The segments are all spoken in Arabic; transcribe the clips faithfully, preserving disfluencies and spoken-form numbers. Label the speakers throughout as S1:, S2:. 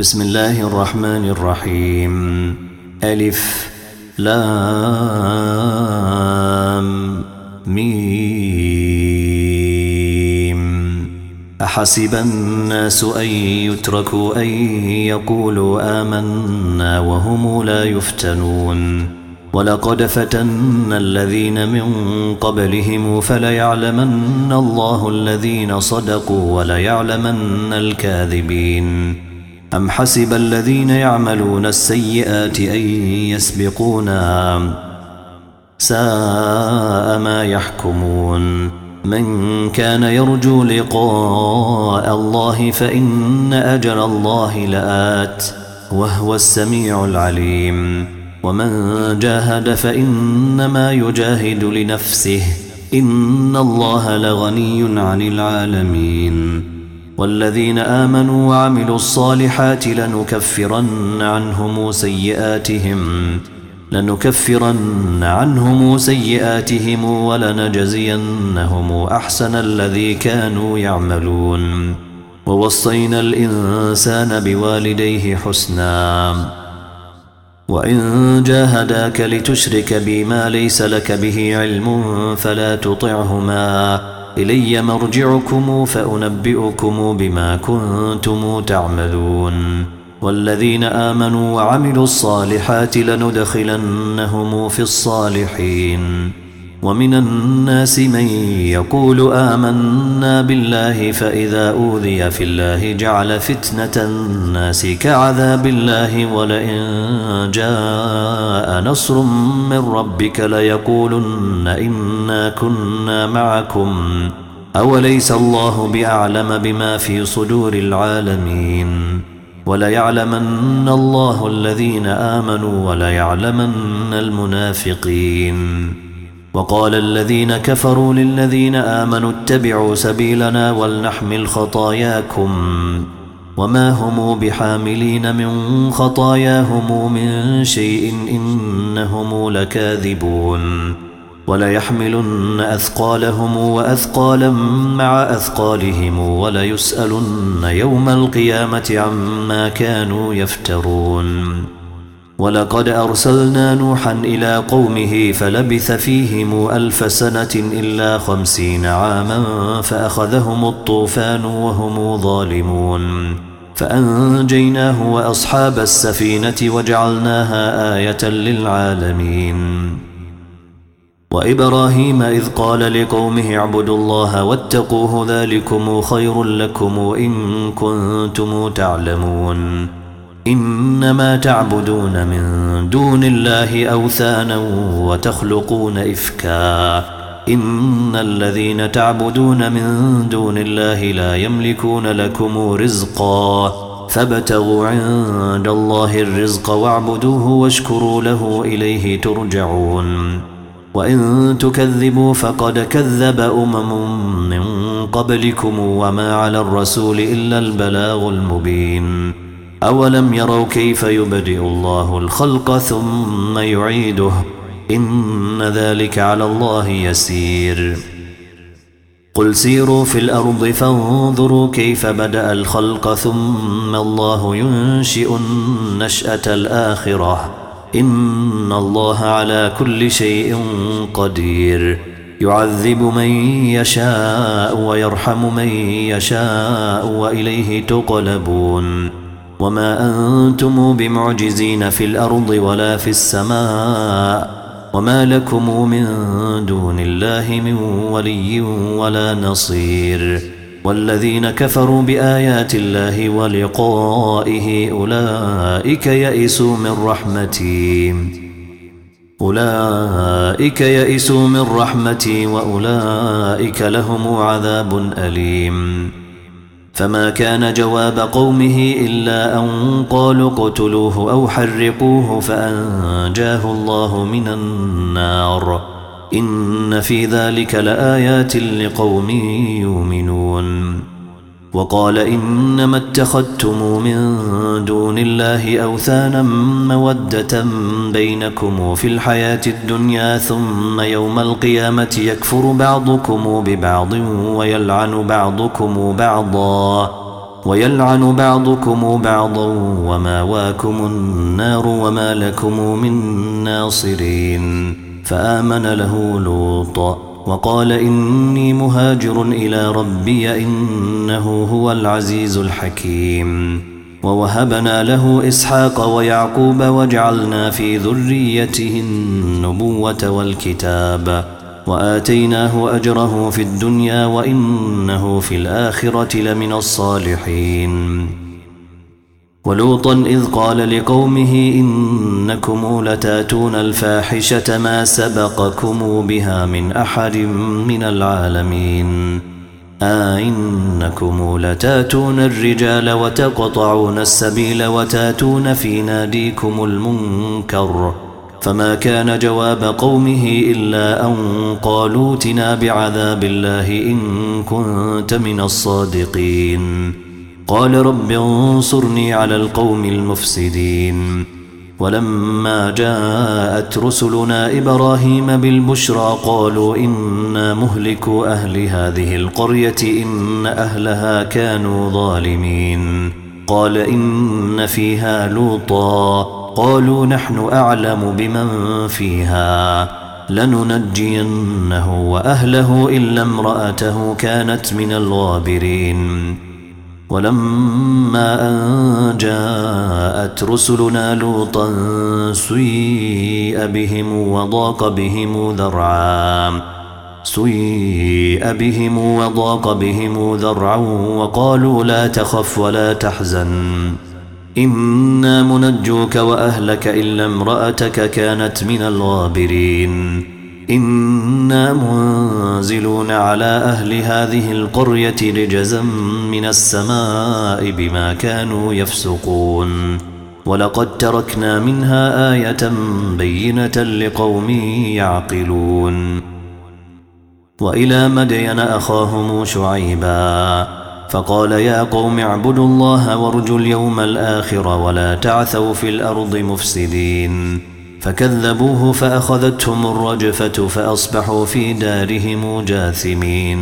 S1: بسم الله الرحمن الرحيم. ألف لام ميم. أحسب الناس أن يتركوا أن يقولوا آمنا وهم لا يفتنون. ولقد فتنا الذين من قبلهم فليعلمن الله الذين صدقوا وليعلمن الكاذبين. أم حسب الذين يعملون السيئات أن يسبقونا ساء ما يحكمون. من كان يرجو لقاء الله فإن أجل الله لآت وهو السميع العليم. ومن جاهد فإنما يجاهد لنفسه إن الله لغني عن العالمين. والذين آمنوا وعملوا الصالحات لنكفرن عنهم سيئاتهم لنكفرن عنهم سيئاتهم ولنجزينهم أحسن الذي كانوا يعملون. ووصينا الإنسان بوالديه حسنا وإن جاهداك لتشرك بي ما ليس لك به علم فلا تطعهما إلي مرجعكم فأنبئكم بما كنتم تعملون. والذين آمنوا وعملوا الصالحات لندخلنهم في الصالحين. ومن الناس من يقول آمنا بالله فإذا أوذي في الله جعل فتنة الناس كعذاب الله ولئن جاء نصر من ربك ليقولن إنا كنا معكم أوليس الله بأعلم بما في صدور العالمين. وليعلمن الله الذين آمنوا وليعلمن المنافقين. وقال الذين كفروا للذين آمنوا اتبعوا سبيلنا ولنحمل خطاياكم وما هم بحاملين من خطاياهم من شيء إنهم لكاذبون. وليحملن أثقالهم وأثقالا مع أثقالهم وليسألن يوم القيامة عما كانوا يفترون. ولقد أرسلنا نوحا إلى قومه فلبث فيهم ألف سنة إلا خمسين عاما فأخذهم الطوفان وهم ظالمون فأنجيناه وأصحاب السفينة وجعلناها آية للعالمين. وإبراهيم إذ قال لقومه اعبدوا الله واتقوه ذلكم خير لكم إن كنتم تعلمون. إنما تعبدون من دون الله أوثانا وتخلقون إفكا إن الذين تعبدون من دون الله لا يملكون لكم رزقا فابتغوا عند الله الرزق واعبدوه واشكروا له إليه ترجعون. وإن تكذبوا فقد كذب أمم من قبلكم وما على الرسول إلا البلاغ المبين. أولم يروا كيف يبدئ الله الخلق ثم يعيده إن ذلك على الله يسير. قل سيروا في الأرض فانظروا كيف بدأ الخلق ثم الله ينشئ النشأة الآخرة إن الله على كل شيء قدير. يعذب من يشاء ويرحم من يشاء وإليه تقلبون. وما أنتم بمعجزين في الأرض ولا في السماء وما لكم من دون الله من ولي ولا نصير. والذين كفروا بآيات الله ولقائه أولئك يئسوا من رحمتي أولئك يئسوا من رحمتي وأولئك لهم عذاب أليم. فما كان جواب قومه إلا أن قالوا اقتلوه أو حرقوه فأنجاه الله من النار إن في ذلك لآيات لقوم يؤمنون. وقال إنما اتخذتم من دون الله أوثانا مودة بينكم في الحياة الدنيا ثم يوم القيامة يكفر بعضكم ببعض ويلعن بعضكم بعضا ويلعن بعضكم بعضا وماواكم النار وما لكم من ناصرين. فآمن له لوط وقال إني مهاجر إلى ربي إنه هو العزيز الحكيم. ووهبنا له إسحاق ويعقوب وجعلنا في ذريته النبوة والكتاب وآتيناه أجره في الدنيا وإنه في الآخرة لمن الصالحين. ولوطا إذ قال لقومه إنكم لتاتون الفاحشة ما سبقكم بها من أحد من العالمين. أئنكم لتاتون الرجال وتقطعون السبيل وتاتون في ناديكم المنكر. فما كان جواب قومه إلا أن قالوا ائتنا بعذاب الله إن كنت من الصادقين. قال رب انصرني على القوم المفسدين. ولما جاءت رسلنا إبراهيم بالبشرى قالوا إنا مهلكو أهل هذه القرية إن أهلها كانوا ظالمين. قال إن فيها لوطا قالوا نحن أعلم بمن فيها لننجينه وأهله إلا امرأته كانت من الغابرين. ولما أن جاءت رسلنا لوطا سيء بهم وضاق بهم ذرعا سيء بهم وضاق بهم ذرعا وقالوا لا تخف ولا تحزن إنا منجوك وأهلك إلا امرأتك كانت من الغابرين. إنا منزلون على أهل هذه القرية رجزا من السماء بما كانوا يفسقون. ولقد تركنا منها آية بينة لقوم يعقلون. وإلى مدين أخاهم شعيبا فقال يا قوم اعبدوا الله وارجوا اليوم الآخر ولا تعثوا في الأرض مفسدين. فكذبوه فأخذتهم الرجفة فأصبحوا في دارهم جاثمين.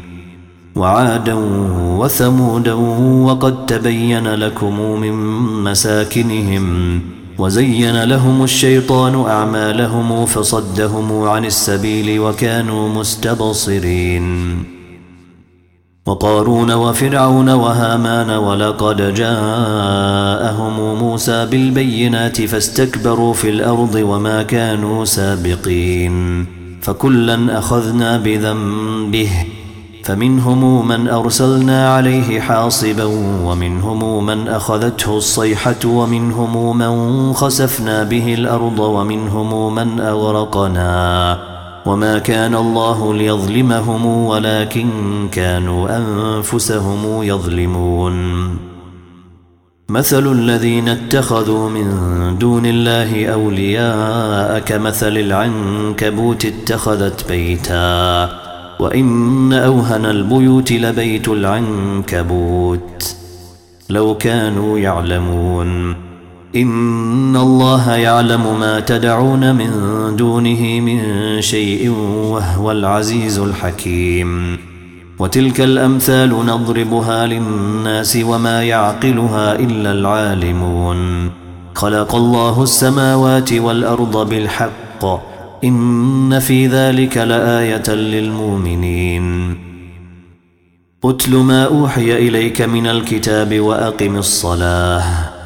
S1: وعادا وثمودا وقد تبين لكم من مساكنهم وزين لهم الشيطان أعمالهم فصدهم عن السبيل وكانوا مستبصرين. وقارون وفرعون وهامان ولقد جاءهم موسى بالبينات فاستكبروا في الأرض وما كانوا سابقين. فكلا أخذنا بذنبه فمنهم من أرسلنا عليه حاصبا ومنهم من أخذته الصيحة ومنهم من خسفنا به الأرض ومنهم من أغرقنا وما كان الله ليظلمهم ولكن كانوا أنفسهم يظلمون. مثل الذين اتخذوا من دون الله أولياء كمثل العنكبوت اتخذت بيتا وإن أوهن البيوت لبيت العنكبوت لو كانوا يعلمون. إن الله يعلم ما تدعون من دونه من شيء وهو العزيز الحكيم. وتلك الأمثال نضربها للناس وما يعقلها إلا العالمون. خلق الله السماوات والأرض بالحق إن في ذلك لآية للمؤمنين. أتل ما أوحي إليك من الكتاب وأقم الصلاة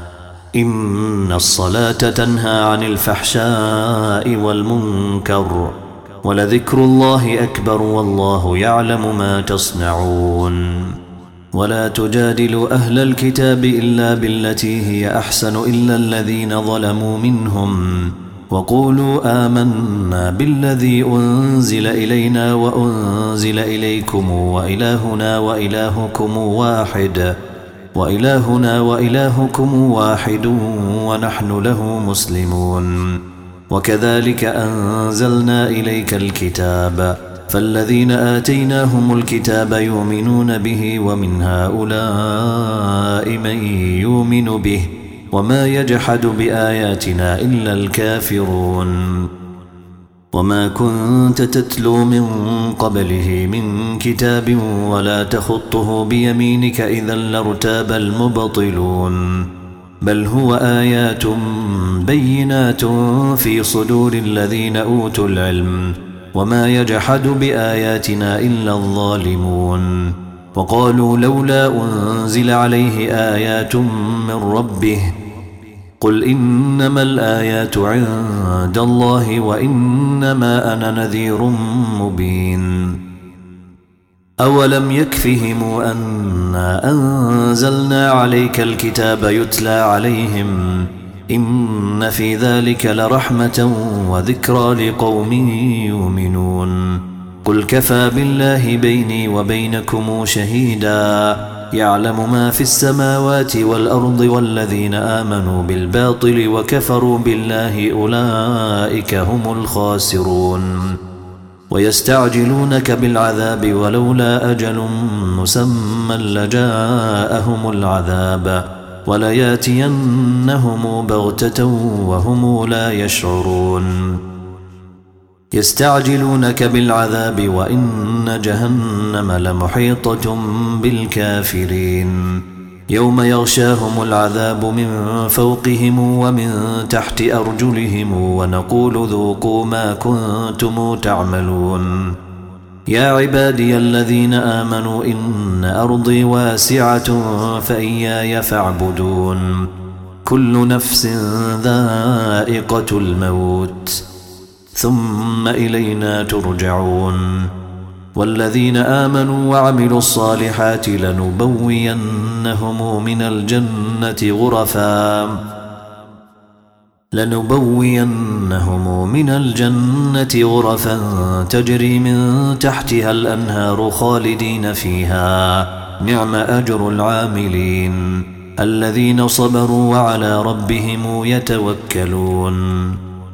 S1: إن الصلاة تنهى عن الفحشاء والمنكر ولذكر الله أكبر والله يعلم ما تصنعون. ولا تجادلوا أهل الكتاب إلا بالتي هي أحسن إلا الذين ظلموا منهم وقولوا آمنا بالذي أنزل إلينا وأنزل إليكم وإلهنا وإلهكم واحد وإلهنا وإلهكم واحد ونحن له مسلمون. وكذلك أنزلنا إليك الكتاب فالذين آتيناهم الكتاب يؤمنون به ومن هؤلاء من يؤمن به وما يجحد بآياتنا إلا الكافرون. وما كنت تتلو من قبله من كتاب ولا تخطه بيمينك إذا لارتاب المبطلون بل هو آيات بينات في صدور الذين أوتوا العلم وما يجحد بآياتنا إلا الظالمون وقالوا لولا أنزل عليه آيات من ربه قل إنما الآيات عند الله وإنما أنا نذير مبين أولم يكفهم أنا أنزلنا عليك الكتاب يتلى عليهم إن في ذلك لرحمة وذكرى لقوم يؤمنون قل كفى بالله بيني وبينكم شهيدا يعلم ما في السماوات والأرض والذين آمنوا بالباطل وكفروا بالله أولئك هم الخاسرون ويستعجلونك بالعذاب ولولا أجل مسمى لجاءهم العذاب ولياتينهم بغتة وهم لا يشعرون يستعجلونك بالعذاب وإن جهنم لمحيطة بالكافرين يوم يغشاهم العذاب من فوقهم ومن تحت أرجلهم ونقول ذوقوا ما كنتم تعملون يا عبادي الذين آمنوا إن أرضي واسعة فإياي فاعبدون كل نفس ذائقة الموت ثم إلينا ترجعون والذين آمنوا وعملوا الصالحات لنبوينهم من الجنة غرفا لنبوينهم من الجنة غرفا تجري من تحتها الأنهار خالدين فيها نعم أجر العاملين الذين صبروا وعلى ربهم يتوكلون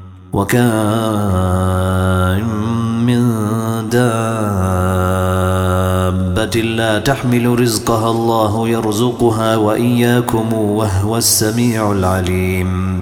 S1: وكأن من دابة لا تحمل رزقها الله يرزقها وإياكم وهو السميع العليم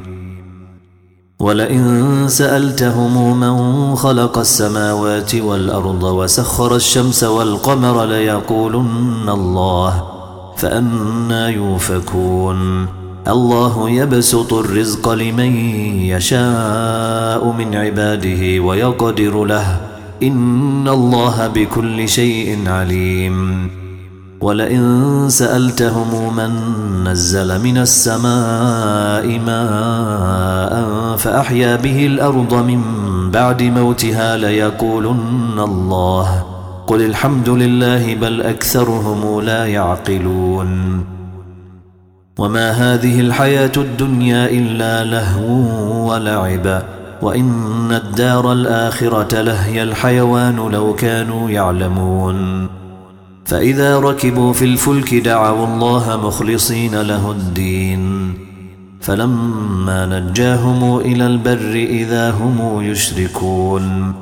S1: ولئن سألتهم من خلق السماوات والأرض وسخر الشمس والقمر ليقولن الله فأنى يؤفكون الله يبسط الرزق لمن يشاء من عباده ويقدر له إن الله بكل شيء عليم ولئن سألتهم من نزل من السماء ماء فأحيا به الأرض من بعد موتها ليقولن الله قل الحمد لله بل أكثرهم لا يعقلون وما هذه الحياة الدنيا إلا لهو ولعب وإن الدار الآخرة لهي الحيوان لو كانوا يعلمون فإذا ركبوا في الفلك دعوا الله مخلصين له الدين فلما نجاهم إلى البر إذا هم يشركون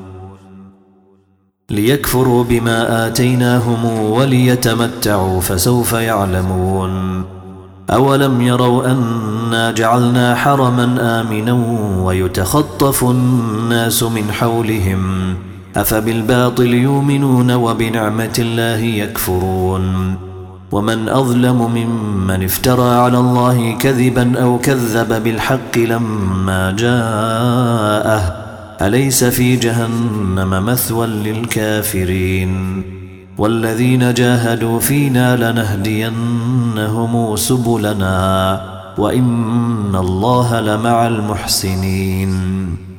S1: ليكفروا بما آتيناهم وليتمتعوا فسوف يعلمون أولم يروا أنا جعلنا حرما آمنا ويتخطف الناس من حولهم أفبالباطل يؤمنون وبنعمة الله يكفرون ومن أظلم ممن افترى على الله كذبا أو كذب بالحق لما جاءه أليس في جهنم مثوى للكافرين والذين جاهدوا فينا لنهدينهم سبلنا وإن الله لمع المحسنين